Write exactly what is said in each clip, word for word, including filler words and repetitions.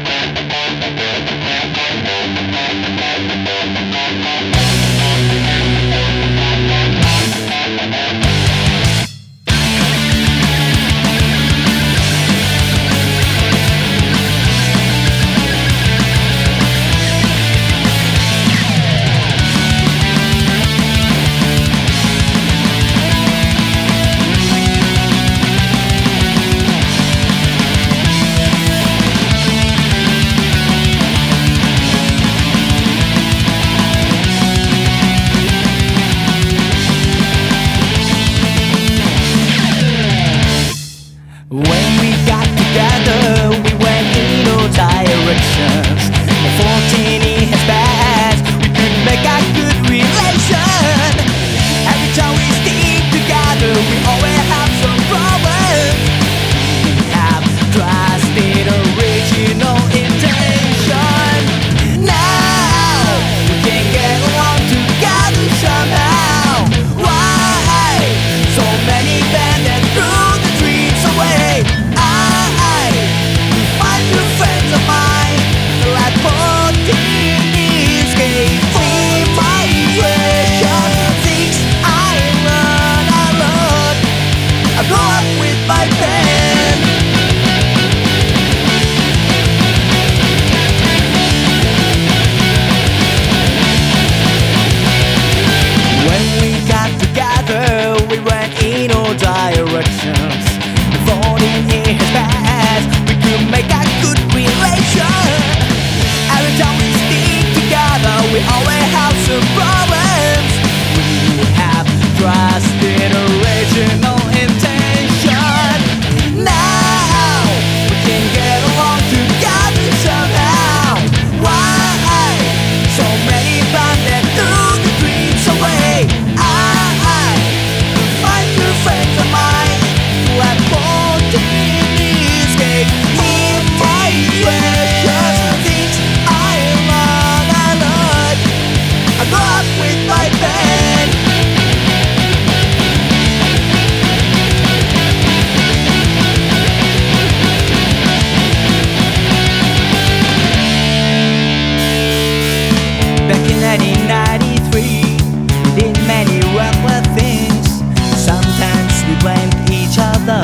When we got together, we went in all directions. Fourteen years passed, we could make a good relation. Every time we stick together, we always have some problems. We have trusted original intention. Now we can get along together somehow. Why so many bands that threw the dreams away? I, I find new friends of mine, like fourteen years gave me my impression. Things I learn, I learn. I grew up with my band. When we got together, we went in all directions. Fourteen years passed, we could make a good relation. Every time we stick together, we always have some problems. We have trusted original intention. Now we can get along together somehow. Why so many bands that threw the dreams away? I, I find new friends of mine, like fourteen years gave me my precious things. I learn, I learn. I grew up with my band. Back in nineteen ninety-three, we did many reckless things. Sometimes we blamed each other.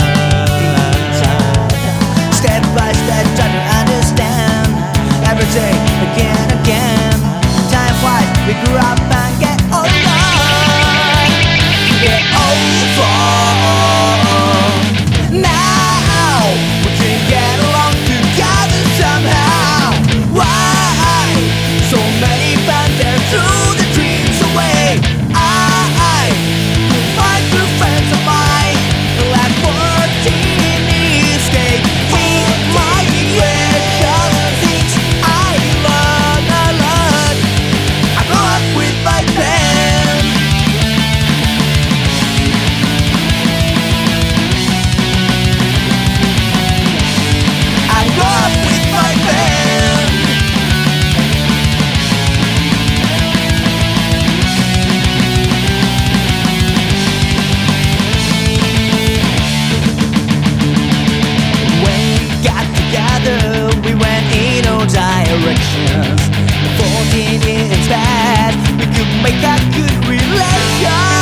Step by step, try to understand. Every day, again, again. Time flies, we grew up and get older. Get over. Now we can get along together somehow. Why so many bands that threw the dreams away? I, I find new friends of mine, like fourteen years gave me my precious things. I learn, I learn. I grew up with my band. I grew up with my band. When we got together, we went in all directions. Fourteen years past, we could make a good relation.